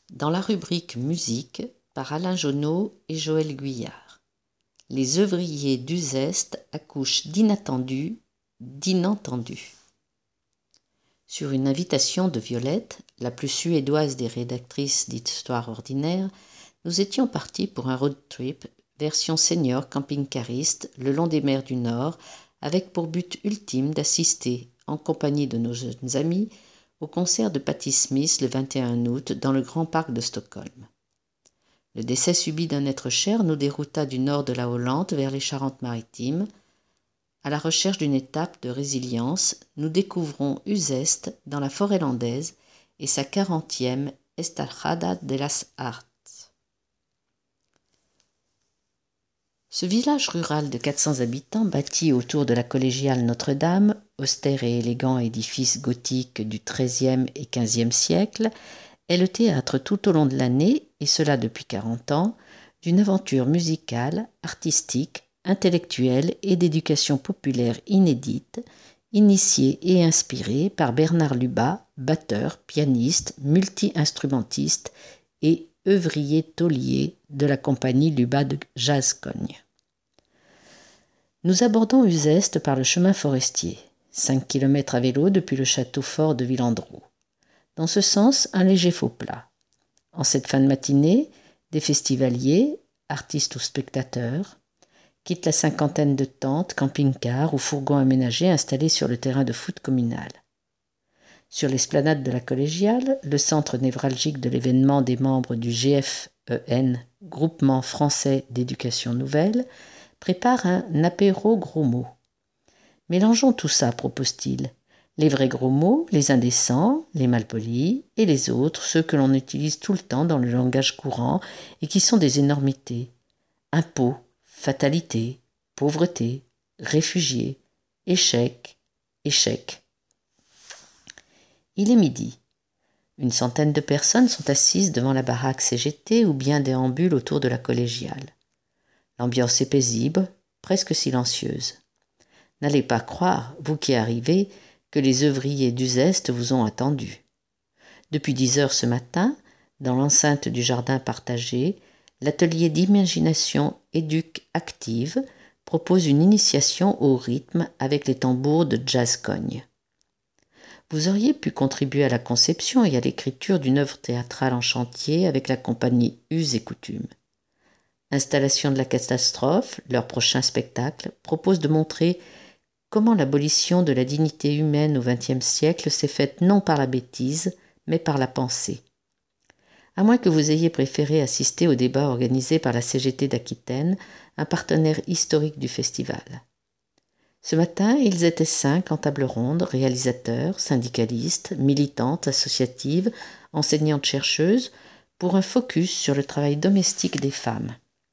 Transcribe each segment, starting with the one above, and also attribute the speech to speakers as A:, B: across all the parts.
A: Dans la rubrique musique, par Alain Jauneau et Joël Guyard. Les œuvriers d'Uzeste accouchent d'ininattendu. Sur une invitation de Violette, la plus suédoise des rédactrices d'Histoire ordinaire, nous étions partis pour un road trip version senior camping-cariste le long des mers du Nord, avec pour but ultime d'assister, en compagnie de nos jeunes amis, au concert de Patti Smith le 21 août dans le Grand Parc de Stockholm. Le décès subit d'un être cher nous dérouta du nord de la Hollande vers les Charentes-Maritimes. À la recherche d'une étape de résilience, nous découvrons Uzeste dans la forêt landaise et sa 40e Estajada de las Arts. Ce village rural de 400 habitants, bâti autour de la collégiale Notre-Dame, austère et élégant édifice gothique du XIIIe et XVe siècle, est le théâtre tout au long de l'année, et cela depuis 40 ans, d'une aventure musicale, artistique, intellectuelle et d'éducation populaire inédite, initiée et inspirée par Bernard Lubat, batteur, pianiste, multi-instrumentiste et œuvrier taulier de la compagnie Lubat de Jazz-Cogne. Nous abordons Uzeste par le chemin forestier, 5 km à vélo depuis le château fort de Villandreau. Dans ce sens, un léger faux plat. En cette fin de matinée, des festivaliers, artistes ou spectateurs, quittent la 50aine de tentes, camping-cars ou fourgons aménagés installés sur le terrain de foot communal. Sur l'esplanade de la collégiale, le centre névralgique de l'événement des membres du GFEN, Groupement français d'éducation nouvelle, prépare un apéro gros mots. Mélangeons tout ça, propose-t-il. Les vrais gros mots, les indécents, les malpolis, et les autres, ceux que l'on utilise tout le temps dans le langage courant et qui sont des énormités. Impôts, fatalité, pauvreté, réfugiés, échec, échec. Il est midi. Une centaine de personnes sont assises devant la baraque CGT ou bien déambulent autour de la collégiale. L'ambiance est paisible, presque silencieuse. N'allez pas croire, vous qui arrivez, que les œuvriers d'Uzeste vous ont attendu. Depuis 10 heures ce matin, dans l'enceinte du jardin partagé, l'atelier d'imagination Éduc Active propose une initiation au rythme avec les tambours de Jazz-Cogne. Vous auriez pu contribuer à la conception et à l'écriture d'une œuvre théâtrale en chantier avec la compagnie Us et Coutumes. Installation de la catastrophe, leur prochain spectacle, propose de montrer comment l'abolition de la dignité humaine au XXe siècle s'est faite non par la bêtise, mais par la pensée. À moins que vous ayez préféré assister au débat organisé par la CGT d'Aquitaine, un partenaire historique du festival. Ce matin, ils étaient 5 en table ronde, réalisateurs, syndicalistes, militantes, associatives, enseignantes-chercheuses, pour un focus sur le travail domestique des femmes.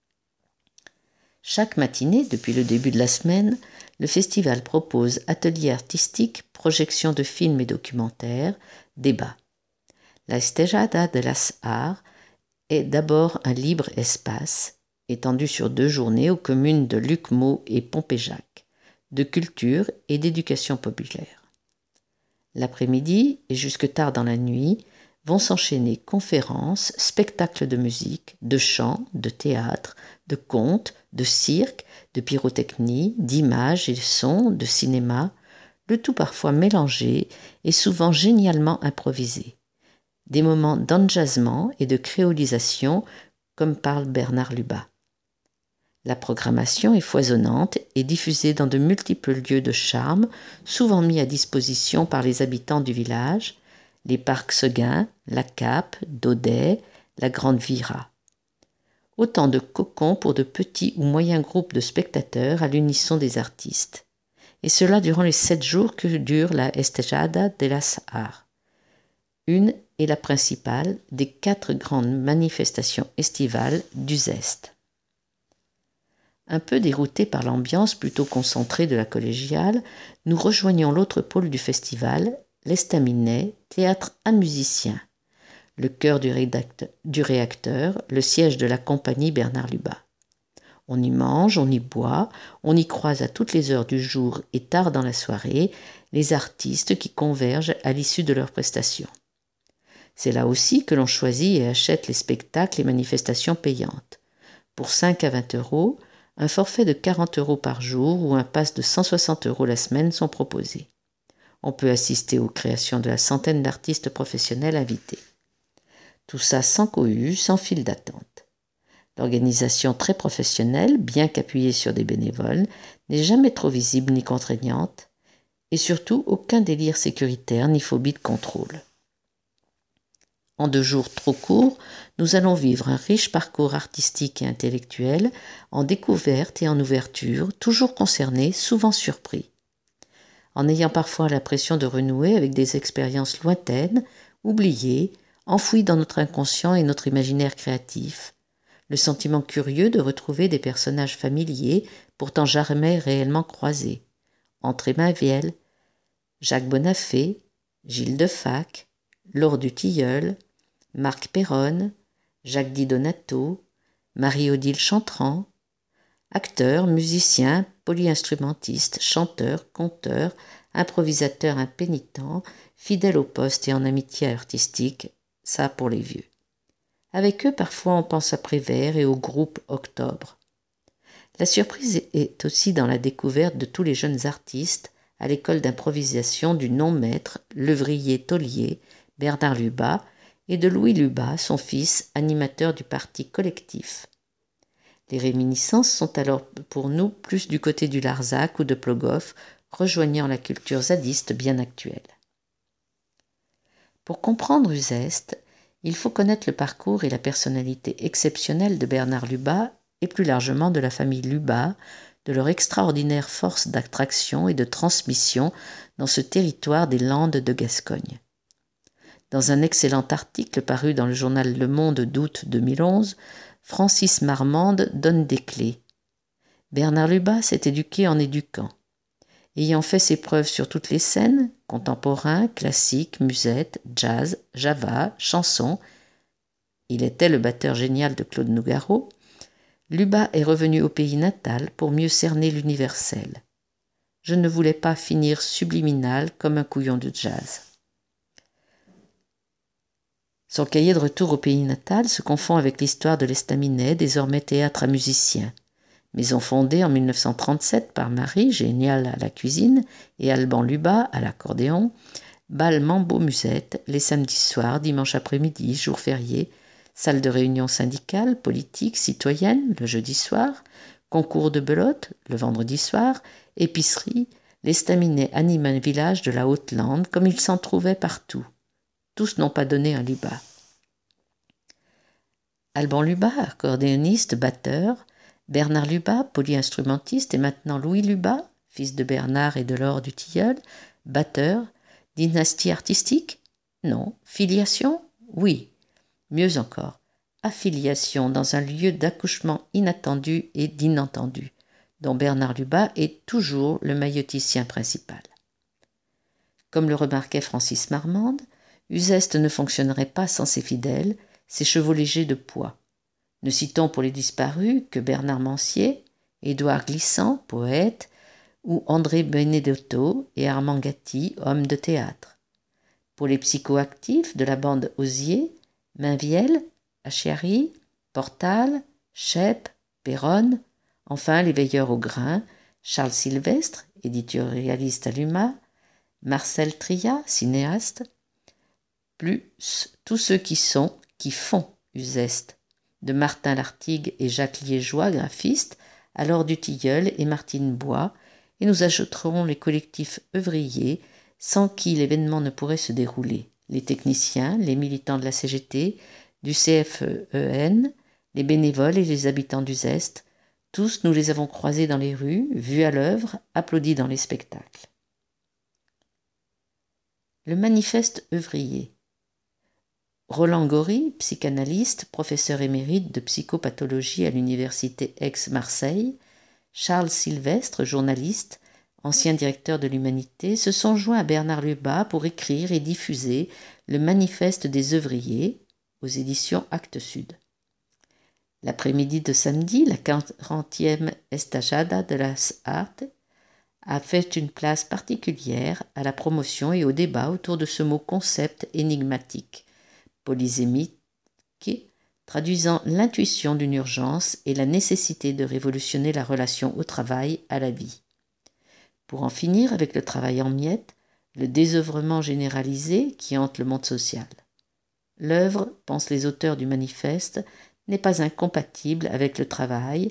A: Chaque matinée, depuis le début de la semaine, le festival propose ateliers artistiques, projections de films et documentaires, débats. La Estajada de las Arts est d'abord un libre espace, étendu sur 2 journées aux communes de Lucmaux et Pompéjac, de culture et d'éducation populaire. L'après-midi et jusque tard dans la nuit vont s'enchaîner conférences, spectacles de musique, de chant, de théâtre, de contes, de cirque, de pyrotechnie, d'images et de sons, de cinéma, le tout parfois mélangé et souvent génialement improvisé. Des moments d'enjazzement et de créolisation, comme parle Bernard Lubat. La programmation est foisonnante et diffusée dans de multiples lieux de charme, souvent mis à disposition par les habitants du village, les parcs Seguin, la Cape, Daudet, la Grande Vira. Autant de cocons pour de petits ou moyens groupes de spectateurs à l'unisson des artistes. Et cela durant les 7 jours que dure la Estajada de las Arts. Une est la principale des 4 grandes manifestations estivales d'Uzeste. Un peu déroutés par l'ambiance plutôt concentrée de la collégiale, nous rejoignons l'autre pôle du festival, l'Estaminet, théâtre à musiciens, le cœur du réacteur, le siège de la compagnie Bernard Lubat. On y mange, on y boit, on y croise à toutes les heures du jour et tard dans la soirée les artistes qui convergent à l'issue de leurs prestations. C'est là aussi que l'on choisit et achète les spectacles et manifestations payantes. Pour 5 à 20 euros, un forfait de 40 euros par jour ou un pass de 160 euros la semaine sont proposés. On peut assister aux créations de la centaine d'artistes professionnels invités. Tout ça sans cohue, sans file d'attente. L'organisation très professionnelle, bien qu'appuyée sur des bénévoles, n'est jamais trop visible ni contraignante, et surtout aucun délire sécuritaire ni phobie de contrôle. En 2 jours trop courts, nous allons vivre un riche parcours artistique et intellectuel, en découverte et en ouverture, toujours concernés, souvent surpris. En ayant parfois l'impression de renouer avec des expériences lointaines, oubliées, enfouies dans notre inconscient et notre imaginaire créatif, le sentiment curieux de retrouver des personnages familiers, pourtant jamais réellement croisés. André Mainvielle, Jacques Bonafé, Gilles Defac, Laure Dutilleul, Marc Péronne, Jacques Di Donato, Marie-Odile Chantran, acteurs, musiciens, polyinstrumentistes, chanteurs, conteurs, improvisateurs impénitents, fidèles au poste et en amitié artistique, ça pour les vieux. Avec eux, parfois, on pense à Prévert et au groupe Octobre. La surprise est aussi dans la découverte de tous les jeunes artistes à l'école d'improvisation du non-maître, l'œuvrier taulier, Bernard Lubat, et de Louis Lubat, son fils, animateur du parti collectif. Les réminiscences sont alors pour nous plus du côté du Larzac ou de Plogoff, rejoignant la culture zadiste bien actuelle. Pour comprendre Uzeste, il faut connaître le parcours et la personnalité exceptionnelle de Bernard Lubat et plus largement de la famille Lubat, de leur extraordinaire force d'attraction et de transmission dans ce territoire des Landes de Gascogne. Dans un excellent article paru dans le journal Le Monde d'août 2011, Francis Marmande donne des clés. Bernard Lubat s'est éduqué en éduquant. Ayant fait ses preuves sur toutes les scènes, contemporain, classique, musette, jazz, java, chanson, il était le batteur génial de Claude Nougaro, Lubat est revenu au pays natal pour mieux cerner l'universel. Je ne voulais pas finir subliminal comme un couillon de jazz. Son cahier de retour au pays natal se confond avec l'histoire de l'Estaminet, désormais théâtre à musiciens. Maison fondée en 1937 par Marie, géniale à la cuisine, et Alban Lubat à l'accordéon, bal Mambo Musette, les samedis soirs, dimanche après-midi, jours fériés, salle de réunion syndicale, politique, citoyenne, le jeudi soir, concours de belote, le vendredi soir, épicerie, l'Estaminet anime un village de la Haute-Lande comme il s'en trouvait partout. Tous n'ont pas donné un Lubat. Alban Lubat, accordéoniste, batteur, Bernard Lubat, polyinstrumentiste, et maintenant Louis Lubat, fils de Bernard et de Laure Dutilleul, batteur. Dynastie artistique? Non. Filiation? Oui. Mieux encore, affiliation dans un lieu d'accouchement inattendu et d'inentendu, dont Bernard Lubat est toujours le mailloticien principal. Comme le remarquait Francis Marmande, Uzeste ne fonctionnerait pas sans ses fidèles, ses chevaux légers de poids. Ne citons pour les disparus que Bernard Mancier, Édouard Glissant, poète, ou André Benedetto et Armand Gatti, hommes de théâtre. Pour les psychoactifs de la bande Osier, Mainvielle, Achiari, Portal, Chep, Péronne, enfin les veilleurs au grain, Charles Sylvestre, éditorialiste à l'UMA, Marcel Tria, cinéaste, plus tous ceux qui font Uzeste, de Martin Lartigue et Jacques Liégeois, graphistes, à Laure Dutilleul et Martine Bois, et nous ajouterons les collectifs œuvriers, sans qui l'événement ne pourrait se dérouler, les techniciens, les militants de la CGT, du CFEN, les bénévoles et les habitants d'Uzeste. Tous, nous les avons croisés dans les rues, vus à l'œuvre, applaudis dans les spectacles. Le manifeste œuvrier. Roland Gori, psychanalyste, professeur émérite de psychopathologie à l'université Aix-Marseille, Charles Sylvestre, journaliste, ancien directeur de l'Humanité, se sont joints à Bernard Lubat pour écrire et diffuser le Manifeste des œuvriers aux éditions Actes Sud. L'après-midi de samedi, la 40e Estajada de las Artes a fait une place particulière à la promotion et au débat autour de ce mot concept énigmatique, polysémique, traduisant l'intuition d'une urgence et la nécessité de révolutionner la relation au travail, à la vie. Pour en finir avec le travail en miettes, le désœuvrement généralisé qui hante le monde social. L'œuvre, pensent les auteurs du manifeste, n'est pas incompatible avec le travail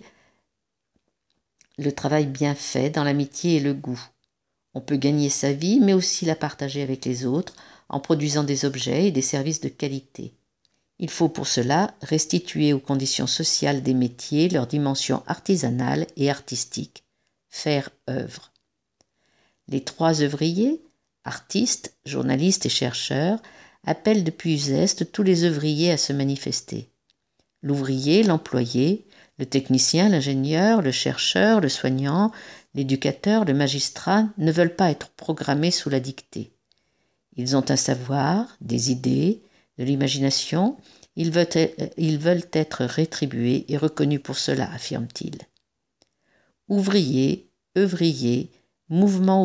A: bien fait dans l'amitié et le goût. On peut gagner sa vie, mais aussi la partager avec les autres en produisant des objets et des services de qualité. Il faut pour cela restituer aux conditions sociales des métiers leur dimension artisanale et artistique, faire œuvre. Les trois œuvriers, artistes, journalistes et chercheurs, appellent depuis Uzeste tous les œuvriers à se manifester. L'ouvrier, l'employé, le technicien, l'ingénieur, le chercheur, le soignant, l'éducateur, le magistrat ne veulent pas être programmés sous la dictée. Ils ont un savoir, des idées, de l'imagination, ils veulent être rétribués et reconnus pour cela, affirme-t-il. Ouvriers, œuvriers, mouvement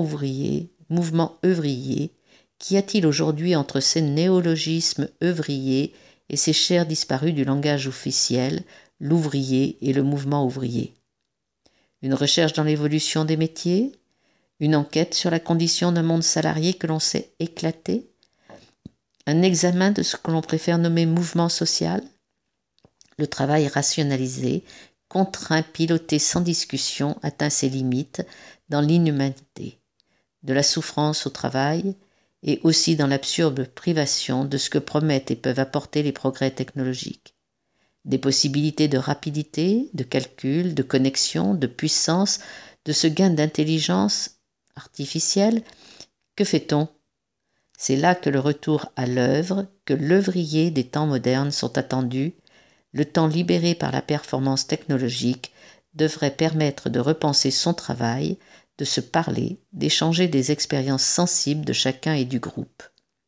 A: œuvrier, qu'y a-t-il aujourd'hui entre ces néologismes œuvriers et ces chairs disparues du langage officiel, l'ouvrier et le mouvement ouvrier? Une recherche dans l'évolution des métiers? Une enquête sur la condition d'un monde salarié que l'on sait éclater? Un examen de ce que l'on préfère nommer mouvement social? Le travail rationalisé, contraint, piloté sans discussion, atteint ses limites dans l'inhumanité, de la souffrance au travail et aussi dans l'absurde privation de ce que promettent et peuvent apporter les progrès technologiques. Des possibilités de rapidité, de calcul, de connexion, de puissance, de ce gain d'intelligence artificielle. Que fait-on? C'est là que le retour à l'œuvre, que l'œuvrier des temps modernes sont attendus. Le temps libéré par la performance technologique devrait permettre de repenser son travail, de se parler, d'échanger des expériences sensibles de chacun et du groupe.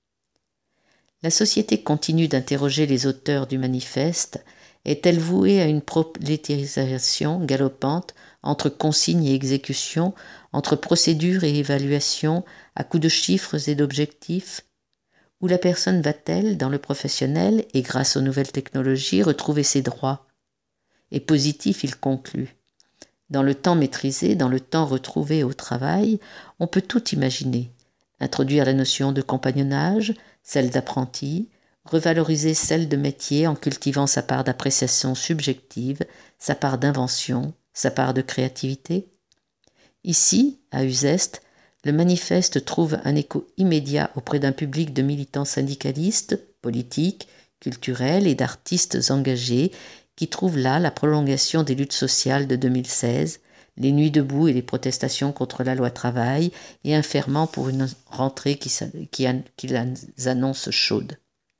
A: La société continue d'interroger les auteurs du manifeste. Est-elle vouée à une prolétarisation galopante entre consignes et exécutions, entre procédures et évaluations, à coups de chiffres et d'objectifs? Où la personne va-t-elle, dans le professionnel et grâce aux nouvelles technologies, retrouver ses droits? Et positif, il conclut. Dans le temps maîtrisé, dans le temps retrouvé au travail, on peut tout imaginer. Introduire la notion de compagnonnage, celle d'apprenti, revaloriser celle de métier en cultivant sa part d'appréciation subjective, sa part d'invention, sa part de créativité. Ici, à Uzeste, le manifeste trouve un écho immédiat auprès d'un public de militants syndicalistes, politiques, culturels et d'artistes engagés qui trouvent là la prolongation des luttes sociales de 2016, les nuits debout et les protestations contre la loi travail et un ferment pour une rentrée qui annonce chaude.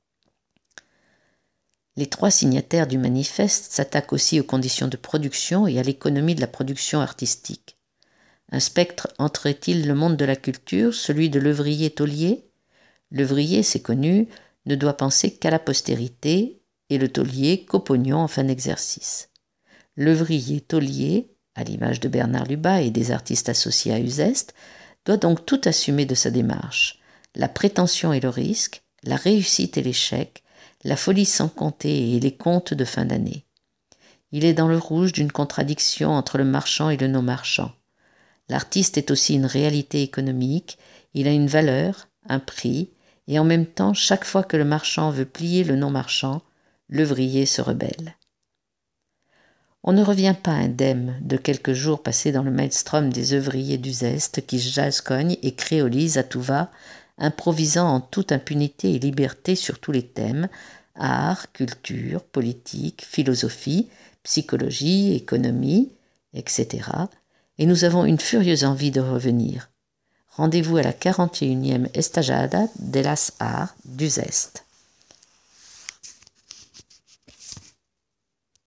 A: Les trois signataires du manifeste s'attaquent aussi aux conditions de production et à l'économie de la production artistique. Un spectre entrait-il le monde de la culture, celui de l'œuvrier taulier? L'œuvrier, c'est connu, ne doit penser qu'à la postérité et le taulier qu'au pognon en fin d'exercice. L'œuvrier taulier, à l'image de Bernard Lubat et des artistes associés à Uzeste, doit donc tout assumer de sa démarche. La prétention et le risque, la réussite et l'échec, la folie sans compter et les comptes de fin d'année. Il est dans le rouge d'une contradiction entre le marchand et le non-marchand. L'artiste est aussi une réalité économique, il a une valeur, un prix, et en même temps, chaque fois que le marchand veut plier le non-marchand, l'œuvrier se rebelle. On ne revient pas indemne de quelques jours passés dans le maelstrom des œuvriers d'Uzeste qui jascognent et créolisent à tout va, improvisant en toute impunité et liberté sur tous les thèmes, art, culture, politique, philosophie, psychologie, économie, etc. Et nous avons une furieuse envie de revenir. Rendez-vous à la 41e Estajada de las Arts d'Uzeste.